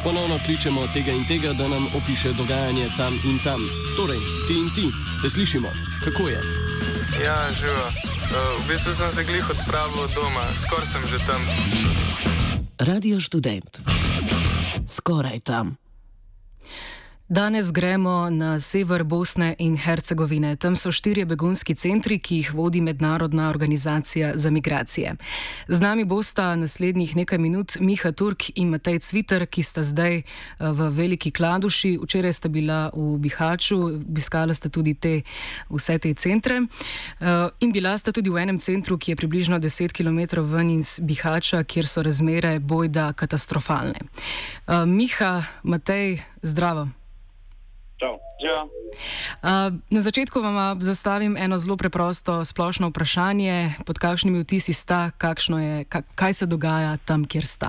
Ponovno kličemo tega in tega, da nam opiše dogajanje tam in tam. Torej, ti in ti, se slišimo. Kako je? Ja, živo. V bistvu sem se glih odpravil od doma, skoraj sem že tam. Radio Študent. Skoraj tam. Danes gremo na sever Bosne in Hercegovine. Tam so 4 begunski centri, ki jih vodi Mednarodna organizacija za migracije. Z nami bosta naslednjih nekaj minut Miha Turk in Matej Cviter, ki sta zdaj v Veliki Kladuši. Včeraj sta bila v Bihaću, obiskala sta tudi vse te centre. In bila sta tudi v enem centru, ki je približno 10 km ven iz Bihaća, kjer so razmere bojda katastrofalne. Miha, Matej, zdravo. Ja. Na začetku vam zastavim eno zelo preprosto splošno vprašanje. Pod kakšnimi vtisi sta, kaj se dogaja tam, kjer sta?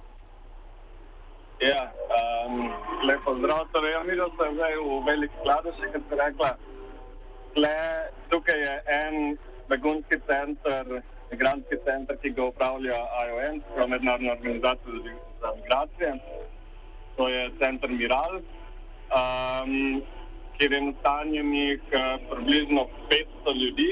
Ja, lepo zdrav. Torej, mi smo zdaj v Veliki Kladuši, kot ste rekla. Tukaj je en begunski center, migrantski center, ki ga upravlja IOM, Mednarodna organizacija za migracije. To je center Miral. Kjer je nastanjenih približno 500 ljudi.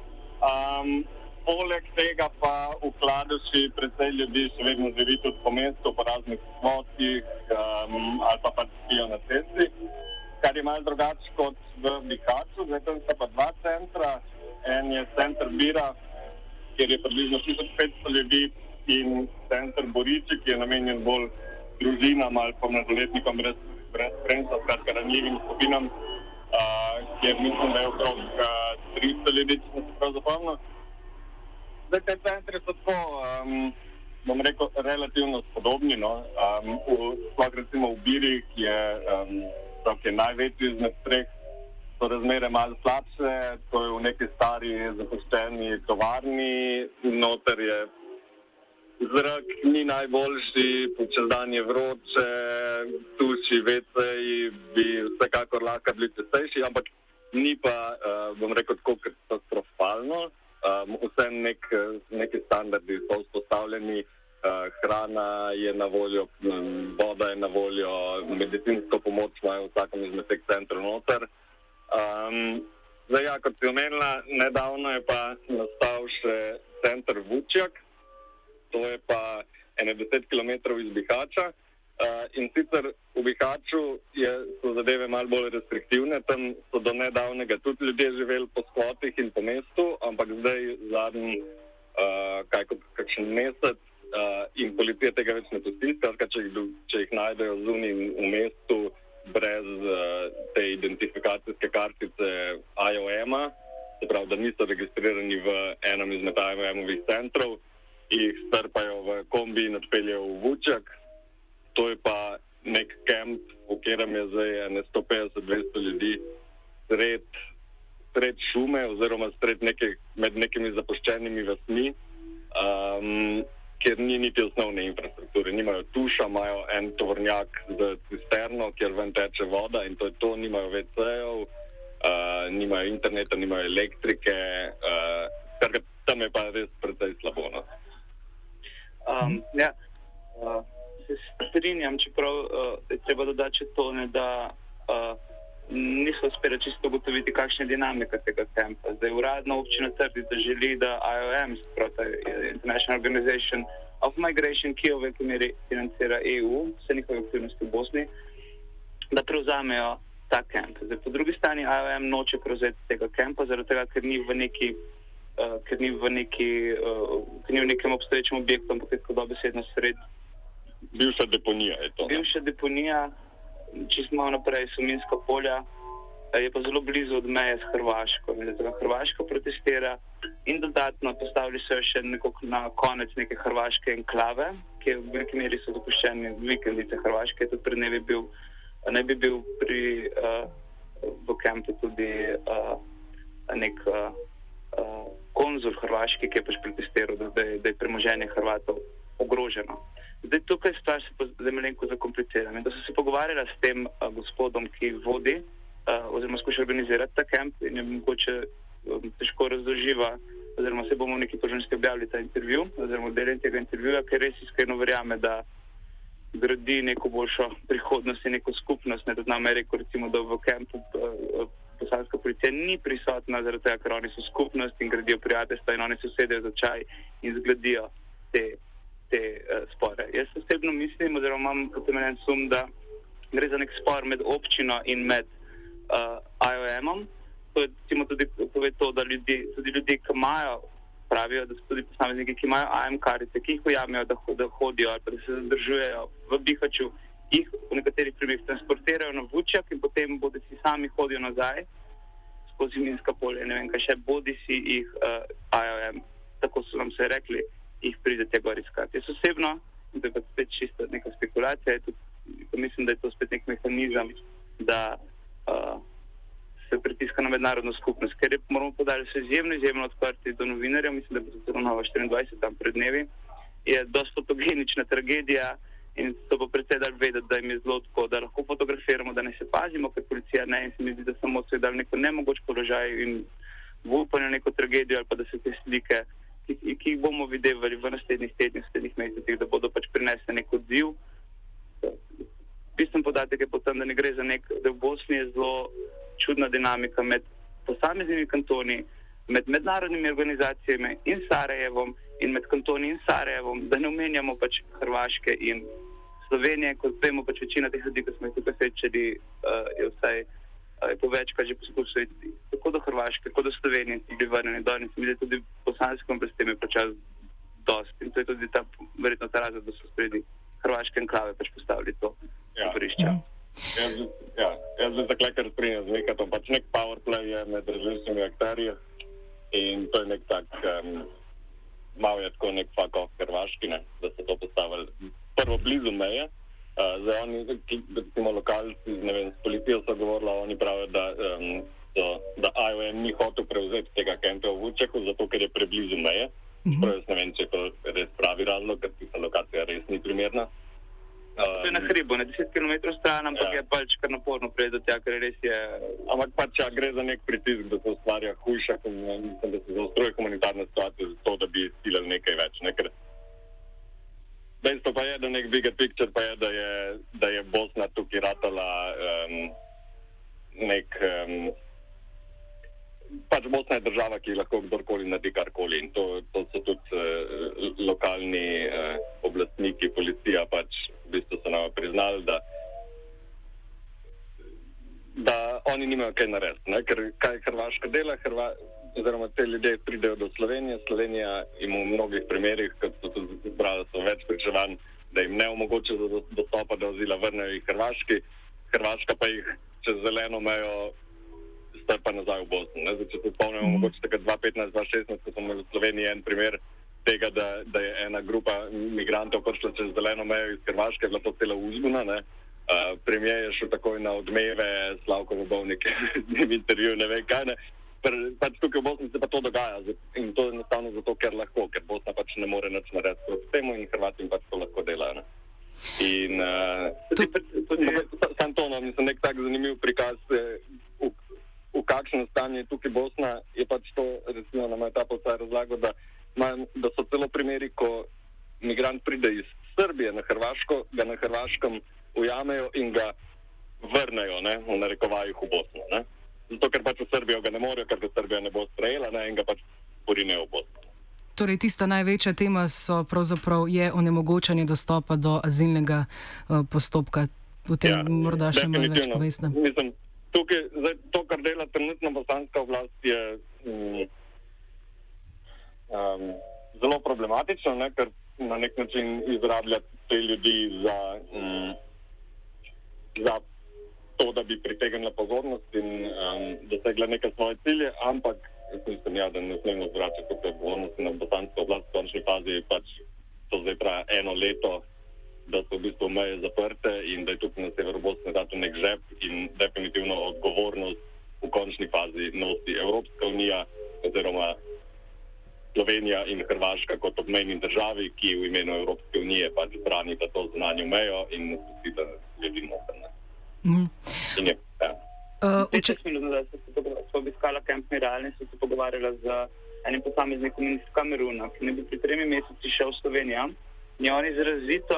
Poleg tega pa v Kladuši precej ljudi še vedno živi tudi po mestu, po raznih smotih ali pa spijo na cesti, kar je malo drugače kot v Bihaću. Zdaj tam sta pa 2 centra. En je center Bira, kjer je približno 1500 ljudi, in center Boriči, ki je namenjen bolj družinam ali pa mladoletnikom brez spremstva, skratka ranljivim skupinam, kjer mislim, da je okrog 300 ljudi, če sem se prav zapomnil. Zdaj, te centri so tako, bom rekel, relativno spodobni, no. Sploh recimo v Biri, ki je največji izmed 3, so razmere malo slabše, to je v neki stari zapuščeni tovarni, noter je zrak ni najboljši, čez dan je vroče, tuši, WC-ji bi vsekakor lahko bili čistejši, ampak ni pa, bom rekel, tako katastrofalno. Vse neki standardi so vzpostavljeni, hrana je na voljo, voda je na voljo, medicinsko pomoč imajo v vsakem izmed teh centrov noter. Zdaj, ja, kot si omenila, nedavno je pa nastal še center Vučjak. To je pa 10 km iz Bihaća. In sicer v Bihaću so zadeve malo bolj restriktivne. Tam so do nedavnega tudi ljudje živeli po skvotih in po mestu, ampak zdaj zadnji kakšen mesec in policija tega več ne pusti. Skratka, če jih najdejo zunaj v mestu brez te identifikacijske kartice IOM-a, se pravi, da niso registrirani v enem izmed IOM-ovih centrov, jih strpajo v kombi in odpeljejo v Vučjak. To je pa nek kemp, v katerem je zdaj 150-200 ljudi sred šume oziroma med nekimi zapuščenimi vasmi, kjer ni niti osnovne infrastrukture. Nimajo tuša, imajo en tovornjak z cisterno, kjer ven teče voda, in to je to, nimajo WC-jev, nimajo interneta, nimajo elektrike, tam je pa res precej slabo. No? Se strinjam, čeprav je treba dodati še to, da niso uspeli čisto ugotoviti, kakšna je dinamika tega kampa. Zdaj uradno občina trdi, da želi, da IOM, International Organization of Migration, ki jo v veliki meri financira EU, vse njihove aktivnosti v Bosni, da prevzamejo ta kamp. Zdaj, po drugi strani IOM noče prevzeti tega kampa, zaradi tega, ker ni v nekem obstoječem objektu, ampak je tako dobesedno sred. Bivša deponija je to. Bivša deponija, čisto malo naprej, Sominska polja, je pa zelo blizu od meje s Hrvaško. Hrvaška protestira in dodatno postavili so jo še na konec neke hrvaške enklave, ki v veliki meri so dopuščeni vikendice Hrvaške. Tudi pred ne bi bil v kampu tudi nek konzul hrvaški, ki je pač protestiral, da je premoženje Hrvatov ogroženo. Zdaj tukaj stvar se pa zdaj malenko zakomplicira. Da so se pogovarjala s tem gospodom, ki vodi oziroma skuša organizirati ta kamp, in je mogoče težko razloživa, oziroma se bomo v neki možnosti objavili ta intervju, oziroma delen tega intervjuja, ker res iskreno verjame, da gradi neko boljšo prihodnost in neko skupnost. Ne, tudi na Ameriku, recimo, da v kampu bosanska policija ni prisotna, zaradi tega, ker oni so skupnost in gradijo prijateljstva in oni se usedejo za čaj in zgradijo te spore. Jaz osebno mislim, oziroma imam utemeljen sum, da gre za nek spor med občino in med IOM-om. To je recimo tudi pove to, da tudi ljudje, ki imajo, pravijo, da so tudi posamezniki, ki imajo IM karice, ki jih ujamejo, da hodijo ali pa da se zadržujejo v Bihaću, jih v nekaterih primerih transportirajo na Vučjak in potem bodi si sami hodijo nazaj skozi minska polja, ne vem kaj še, bodi si jih IOM, tako so nam se rekli, jih pride te gor iskati. Jaz osebno, in to je pa spet čisto neka spekulacija, mislim, da je to spet nek mehanizem, da se pritiska na mednarodno skupnost, ker moramo podali, so izjemno odprti do novinarjev, mislim, da bo to Nova 24 tam pred dnevi, je dosti fotogenična tragedija in to bo predvsej dal vedeti, da jim je zelo tako, da lahko fotografiramo, da ne se pazimo, ker policija ne, in se mi zdi, da samo so dali neko nemogoč položaj in v upanju neko tragedijo ali pa da se te slike, ki jih bomo videli v naslednjih tednih, naslednjih mesecih, da bodo pač prinesli nek odziv. Bistven podatek je potem, da ne gre za da v Bosni je zelo čudna dinamika med posameznimi kantoni, med mednarodnimi organizacijami in Sarajevom in med kantoni in Sarajevom, da ne omenjamo pač Hrvaške in Slovenije, kot vemo pač večina teh ljudi, ki smo jih tukaj srečali, je vsaj povečkrat že poskusili tako do Hrvaške, kot do Slovenije, in bili vrnjeni dol in se mi zdi tudi bosanskim oblastem je počas dost. In to je tudi verjetno ta razlog, da so spredi hrvaške enklave pač postavili to oporišče. Jaz bi zakaj kar strinjam z Mikatom, pač nek powerplay je med različnimi akterji in to je nek tak, malo je tako nek fuck off Hrvaški, da so to postavili prvo blizu meje. Zdaj oni, recimo lokalci, ne vem, s policijo so govorili, oni pravijo, da IOM ni hotel prevzeti tega kempa v Vučjaku, zato ker je preblizu meje. Prav jaz ne vem, če je to res pravi razlog, ker tista lokacija res ni primerna. To je na hribu, na 10 km stran, ampak je pač kar naporno prejeti do tega, ker res je... Ampak pač gre za nek pritisk, da se ustvarja hujša, mislim, da se zaostruje humanitarna situacija za to, da bi izsilili nekaj več. Ker dejstvo pa je, da nek bigger picture pa je, da je Bosna tukaj ratala pač Bosna je država, ki lahko kdorkoli naredi karkoli in to so tudi lokalni oblastniki, policija pač v bistvu so nam priznali, da oni nimajo kaj narediti, ker kaj Hrvaška dela, oziroma te ljudje pridejo do Slovenije, Slovenija jim v mnogih primerih, kot so tudi zbrali, so več pričevanj, da jim ne omogoča dostopa do azila, vrnejo jih Hrvaška pa jih čez zeleno mejo strpa nazaj v Bosno. Zdaj, če se spomnimo, mogoče tega 2015-2016, ko smo imeli v Sloveniji en primer tega, da je ena grupa migrantov prišla čez zeleno mejo iz Hrvaške, je bila to cela uzbuna, Premier je šel takoj na odmeve, Slavko Bobovnik v intervju, ne vem kaj, Pač tukaj v Bosni se pa to dogaja in to je enostavno zato, ker lahko, ker Bosna pač ne more nič narediti proti temu in Hrvati pač to lahko delajo. In sam to, mislim, nek tak zanimiv prikaz, v kakšnem stanju je tukaj Bosna, je pač to, recimo nam je ta postaj razlagal, da so celo primeri, ko migrant pride iz Srbije na Hrvaško, ga na Hrvaškem ujamejo in ga vrnejo, v narekovajih v Bosno, Zato, ker pač v Srbijo ga ne morejo, ker ga Srbija ne bo sprejela in ga pač porinejo v Bosno. Torej, tista največja tema je onemogočanje dostopa do azilnega postopka. O tem morda še malo več poveste. Mislim, tukaj, zdaj, to, kar dela trenutno bosanska oblast, je zelo problematično, ker na nek način izrablja te ljudi za to, da bi pritegnila pozornost in dosegla neke svoje cilje, ampak mislim, da ne smemo zvračati tukaj pozornosti na bosansko oblast. V končni fazi pač to zdaj traja 1 leto, da so v bistvu meje zaprte in da je tukaj na severu Bosne dato nek žep in definitivno odgovornost v končni fazi nosi Evropska unija oziroma Slovenija in Hrvaška kot obmejni državi, ki v imenu Evropske unije pač branita to zunanjo mejo in pusti, da ljudi notrne. Smo obiskala Camp Miral in so se pogovarjala z enim posameznikom iz Kameruna, ki ne bi pri 3 meseci šel v Slovenijo. In on izrazito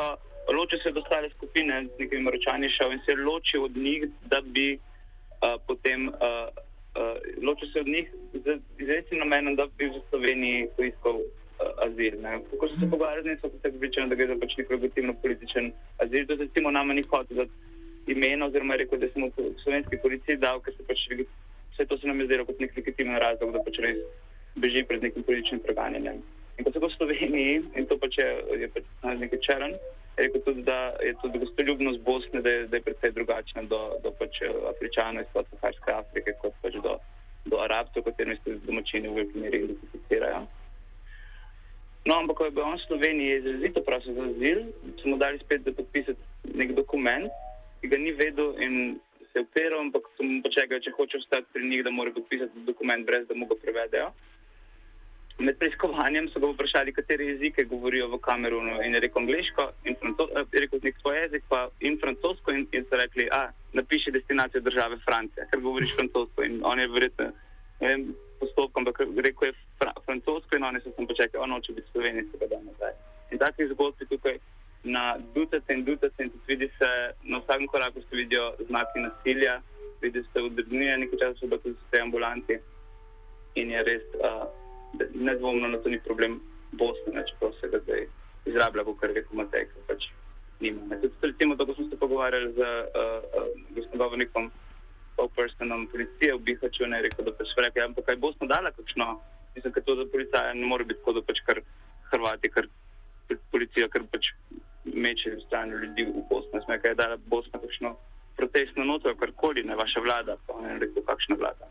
ločil se od ostale skupine, z nekimi Maročani šel in se je ločil od njih, da bi potem ločil se od njih z izrednim namenom, da bi v Sloveniji poiskal azil. Kako so se pogovarjali z njim, so se pripričali, da gre za pač nek legitimno-političen azil. To se recimo nama ni hotel dati imena, oziroma je rekel, da smo v slovenski policiji dal, ker se pač vse to se nam je zdelo kot nek legitimen razlog, da pač res beži pred nekim političnim preganjanjem. In ko se v Sloveniji, in to pač je pač nekaj črn, je rekel tudi, da je tudi gostoljubnost Bosne, da je precej drugačna do pač Afričanov iz podsaharske Afrike, kot pač do Arabcev, katerimi se domačini v veliki meri identificirajo. No, ampak ko je bil on v Sloveniji, je izrazito prosil za azil, so mu dali spet, da podpisati nek dokument, ki ga ni vedel in se je upiral, ampak so mu počekali, če hoče ostati pri njih, da mora podpisati dokument, brez da mu ga prevedejo. Med preiskovanjem so ga vprašali, katere jezike govorijo v Kamerunu, in je rekel angliško, je rekel nek svoj jezik, pa in francosko, in so rekli, napiši destinacijo države Francija, ker govoriš francosko, in on je verjetno, ne vem, postopkom, ampak rekel je francosko, in oni so sem počekali, on hoče biti Sloveniji, se ga da nazaj. In takih zgodb je tukaj na dutace, in tudi vidi se, na vsakem koraku se vidijo znaki nasilja, vidi se udrbnije, nekaj časa so tudi v tej ambulanti, in je res nedvomno, da to ni problem Bosne, čeprav se ga zdaj izrablja, kot rekel Matej, ker pač nima. Tudi recimo, da ko smo se pogovarjali z gostogovornikom personom policije v Bihaću, je rekel, da pač rekel, ampak kaj Bosna dala kakšno, mislim, ker to za policaja ne more biti tako, da pač kar Hrvati, kar policija, kar pač meče v strani ljudi v Bosni. Sme, kaj je dala Bosna kakšno protestno noto, karkoli, ne vaša vlada, pa ne rekel, kakšna vlada.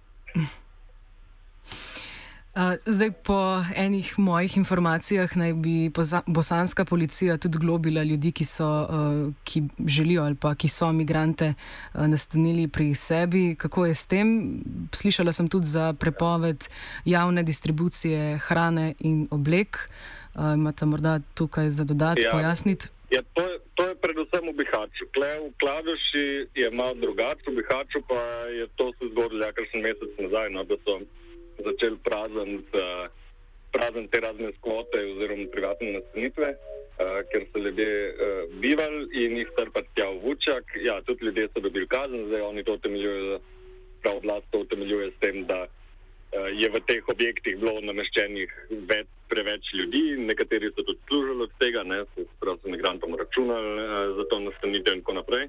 Zdaj, po enih mojih informacijah naj bi bosanska policija tudi globila ljudi, ki želijo ali pa ki so migrante nastanili pri sebi. Kako je s tem? Slišala sem tudi za prepoved javne distribucije hrane in oblek. Imate morda tukaj za dodati, pojasniti? Ja, to je predvsem v Bihaću. V Kladuši je malo drugače, v Bihaću pa je to se zgodilo kakšen mesec nazaj, da so začeli prazniti te razne skvote oziroma privatne nastanitve, ker so ljudje bivali in jih strpati tja v Vučjak. Ja, tudi ljudje so dobili kazen, zdaj oni to utemeljujejo, prav oblast to utemeljuje s tem, da je v teh objektih bilo nameščenih preveč ljudi, nekateri so tudi služili od tega, prav so migrantom računali za to nastanitev in tako naprej.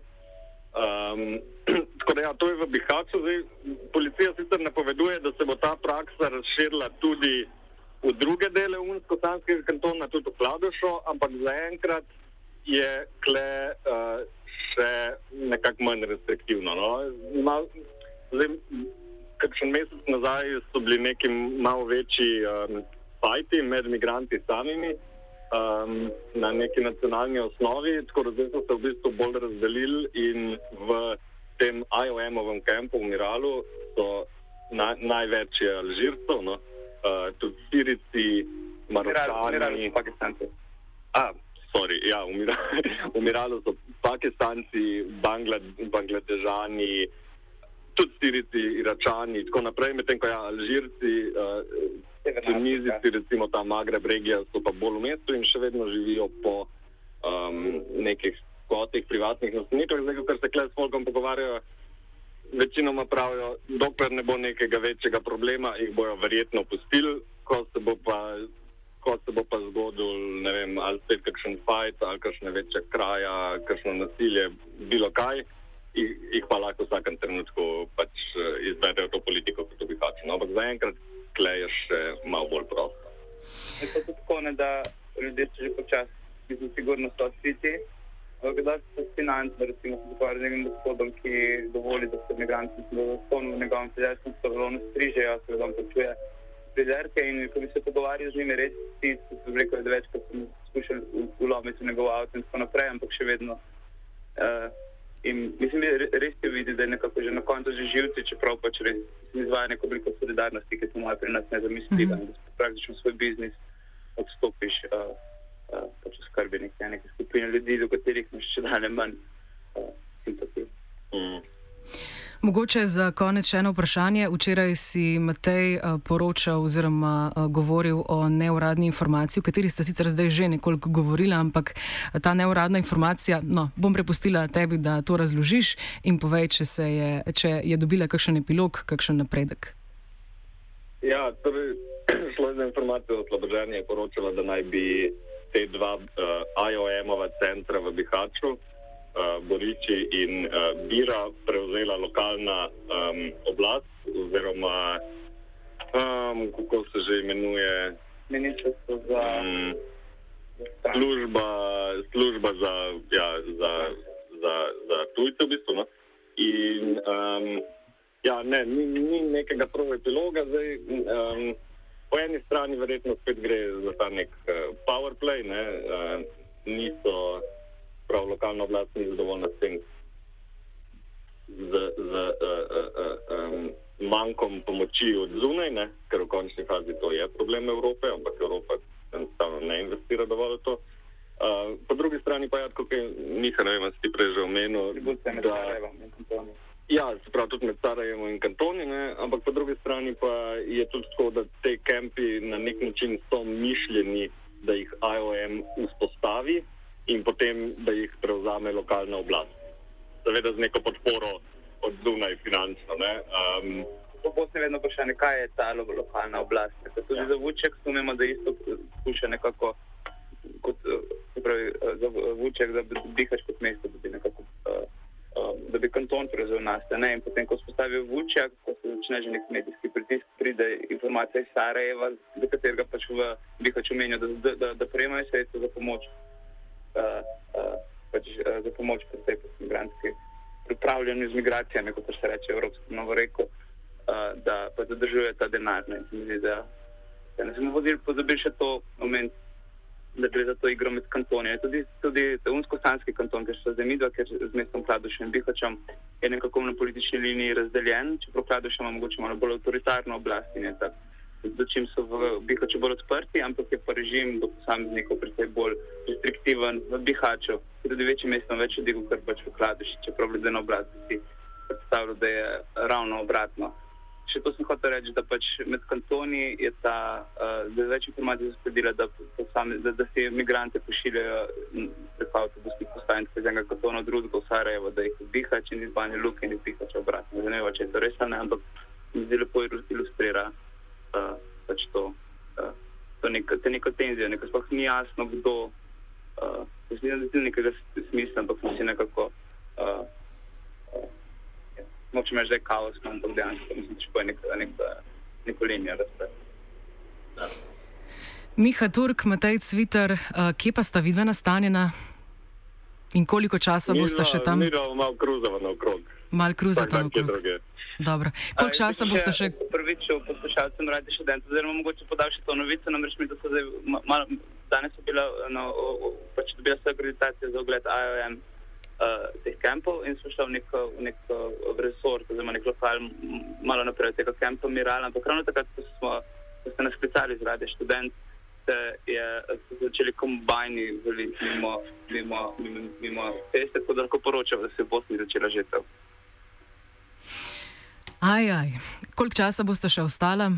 Tako da ja, to je v Bihaću. Zdaj, policija sicer napoveduje, da se bo ta praksa razširila tudi v druge dele Unsko-Sanskega kantona, tudi v Kladušo, ampak zaenkrat je kle še nekako manj restriktivno. Zdaj, kakšen mesec nazaj so bili neki malo večji fajti med migranti samimi, na neki nacionalni osnovi, tako da zdaj so se v bistvu bolj razdelili in v tem IOM-ovem kampu v Miralu so največ je Alžircev, tudi Sirici, Maročani, Pakistanci. V Miralu so Pakistanci, Bangladežani, tudi Sirici, Iračani, tako naprej, medtem ko Alžirci, Tunizici, recimo ta Magreb regija, so pa bolj v mestu in še vedno živijo po nekih skvotih privatnih nastanitvah. Zdaj, ker se tukaj s folkom pogovarjajo, večinoma pravijo, dokler ne bo nekega večjega problema, jih bojo verjetno pustili, ko se bo pa zgodil, ne vem, ali spet kakšen fajt, ali kakšne večje kraja, kakšno nasilje, bilo kaj, jih pa lahko v vsakem trenutku pač izvedejo to politiko, kot bi hočeli. Ampak zaenkrat tle je še malo bolj prosto. Je pa tudi tako, da ljudje so že počasi, mislim, sigurno so odkriti. Kdaj so finančno, recimo, se pogovarjali z nekim gospodom, ki dovoli, da so migranti, da spomnim v njegovem seljskem stavilonu strižejo, se vedom počuje frizerke in ko bi se pogovarjali z njimi, res ti so rekel, da večkrat sem skušal ulomiti v njegov avto in tako naprej, ampak še vedno. In mislim, res je videti, da je nekako že na koncu že živci, čeprav pač res izvaja neko obliko solidarnosti, ki smo pri nas nezamisljiva, da praktično svoj biznis odstopiš pač v skrbi neke skupine ljudi, do katerih imaš še dalje manj simpatij. Mogoče za konec še eno vprašanje. Včeraj si Matej poročal oziroma govoril o neuradni informaciji, o kateri ste sicer zdaj že nekoliko govorila, ampak ta neuradna informacija, bom prepustila tebi, da to razložiš in povej, če je dobila kakšen epilog, kakšen napredek. Ja, torej, šlo je za informacijo o Sloboženju, je poročala, da naj bi te dva IOM-ova centra v Bihaću, Boriči in Bira, prevzela lokalna oblast, oziroma kako se že imenuje, Ministrstvo za služba za tujce v bistvu. No? In ni nekega prav epiloga zdaj. Po eni strani verjetno spet gre za ta nek power play, niso prav lokalna oblast ni zadovoljna s tem, z manjkom pomoči od zunaj, ker v končni fazi to je problem Evrope, ampak Evropa enostavno ne investira dovolj v to. Po drugi strani pa kot je Miha, ne vem, si ti prej že omenil, se pravi tudi med Sarajevom in kantoni, ampak po drugi strani pa je tudi tako, da te kempi na nek način so mišljeni, da jih IOM vzpostavi in potem, da jih prevzame lokalna oblast. Seveda z neko podporo od zunaj finančno. To bo vedno vprašanje, kaj je ta lokalna oblast. Tudi za Vučjak sumimo, da isto skuša nekako, kot se pravi, za Vučjak, da bi Bihać kot mesto, da bi kanton prevzel naste. In potem, ko spostavijo Vučjak, ko se začne že nek medijski pritisk, pride informacija iz Sarajeva, za katerega pač v Bihaću menijo, da prejemajo sredstva za pomoč. Za pomoč pri tej migrantski pripravljanju z migracijami, kot se reče Evropsko novoreko, da pa zadržuje ta denar. Ne smo pozabili še to moment, da gre za to igro med kantoni. Tudi Unsko-Sanski kanton, ker so zdaj midva, ker z mestom Kladušem in Bihaćem je nekako na politični liniji razdeljen, čeprav Kladuš ima mogoče malo bolj avtoritarno oblast in je tak, za čim so v Bihaću bolj odprti, ampak je pa režim do posameznikov precej bolj restriktiven v Bihaću, ki tudi večji mestom več ljudi, kot pač v Kladuši, čeprav glede na oblast si predstavljal, da je ravno obratno. Še to sem hotel reči, da pač med kantoni je da več informacij zasledila, da se migrante pošiljajo preko avtobusnih postaj iz enega kantona drugega v Sarajevo, da jih v Bihać in iz Banja Luke in iz Bihaća obratno. Ne vem, če je to res ali ne, ampak mi zdi lepo ilustrira pač to neko tenzijo, nekaj sploh ni jasno, kdo, ne zdi nekega smisla, ampak smo si nekako moče me že kaos, ampak dejansko mislim, če pa je neko linijo razpred. Miha Turk, Matej Cvitar, kje pa sta vidva nastanjena in koliko časa boste še tam? Malo kruzava naokrog. Malo kruzata naokrog. Dobro. Koliko časa boste še? Prvič poslušalcem Radia Študent, oziroma mogoče podal še to novico, namreč mi, da so zdaj danes so bila pač dobila se akreditacija za ogled IOM teh kempov in so šla v nek resort, oziroma nek lokal malo naprej od tega kempa Miral, ampak ravno takrat, ko ste nas klicali z Radia Študent, so začeli kombajni veliti mimo ceste, tako da lahko poročam, da se je v Bosni začela žetev. Koliko časa boste še ostala?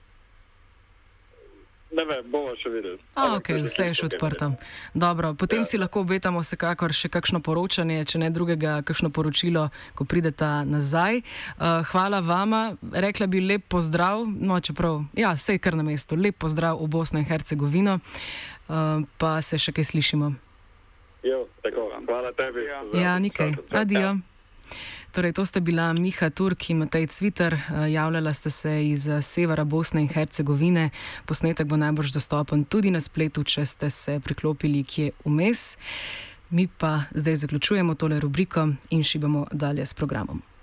Ne vem, bomo še videli. Vse je še odprto. Dobro, potem si lahko obetamo vsekakor še kakšno poročanje, če ne drugega, kakšno poročilo, ko prideta nazaj. Hvala vama, rekla bi lep pozdrav, čeprav, sej kar na mestu, lep pozdrav v Bosno in Hercegovino, pa se še kaj slišimo. Tako, hvala tebi. Nikaj, adijo. Torej, to sta bila Miha Turk in Matej Cvitar. Javljala sta se iz severa Bosne in Hercegovine. Posnetek bo najbrž dostopen tudi na spletu, če ste se priklopili kje vmes. Mi pa zdaj zaključujemo tole rubriko in šibamo dalje s programom.